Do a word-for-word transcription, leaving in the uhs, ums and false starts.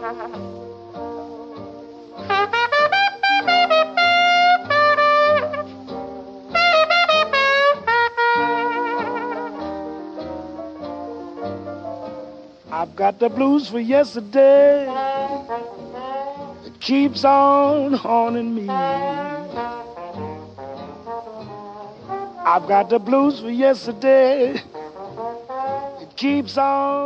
I've got the blues for yesterday. It keeps on haunting me. I've got the blues for yesterday. It keeps on